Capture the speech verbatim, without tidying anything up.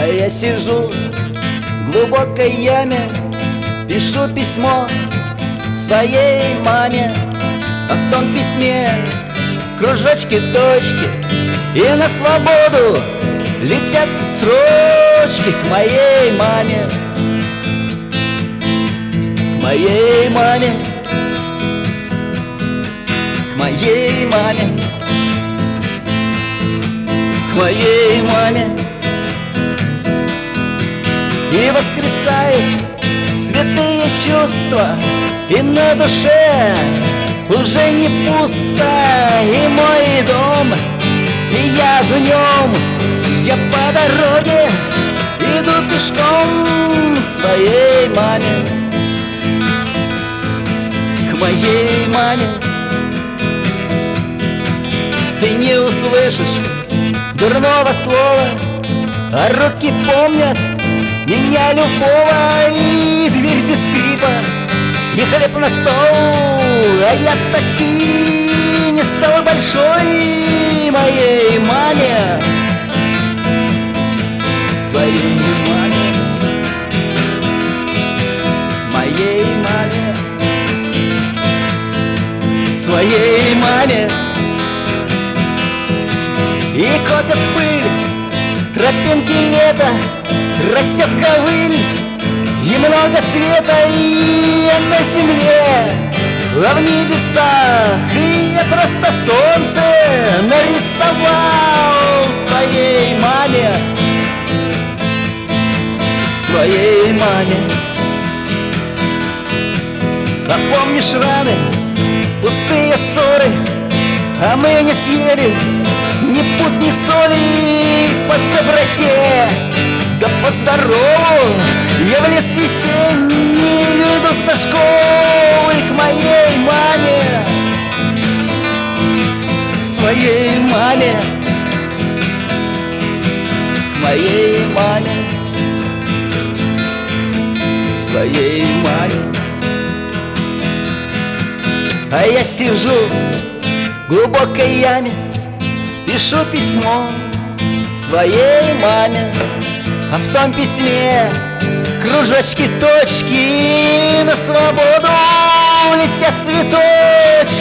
А я сижу в глубокой яме, пишу письмо своей маме. А в том письме кружочки, точки, и на свободу летят строчки к моей маме. К моей маме. К моей маме. К моей маме. И воскресают святые чувства, и на душе уже не пусто. И мой дом, и я в нем. Я по дороге иду пешком к своей маме. К моей маме. Ты не услышишь дурного слова, а руки помнят меня любого. И дверь без скрипа, и хлеб на стол. А я таки не стал большой моей маме. Твоей маме. Моей маме. Своей маме. И копят пыль тропинки лета, растет ковыль, и много света и на земле, а в небесах. И я просто солнце нарисовал своей маме. Своей маме. А помнишь раны, пустые ссоры, а мы не съели ни пуд, ни соли по доброте. Да поздорову я в лес весенний иду со школы к моей маме. К своей маме. К моей маме. К своей маме. А я сижу в глубокой яме, пишу письмо своей маме. А в том письме кружочки, точки, и на свободу летят цветочки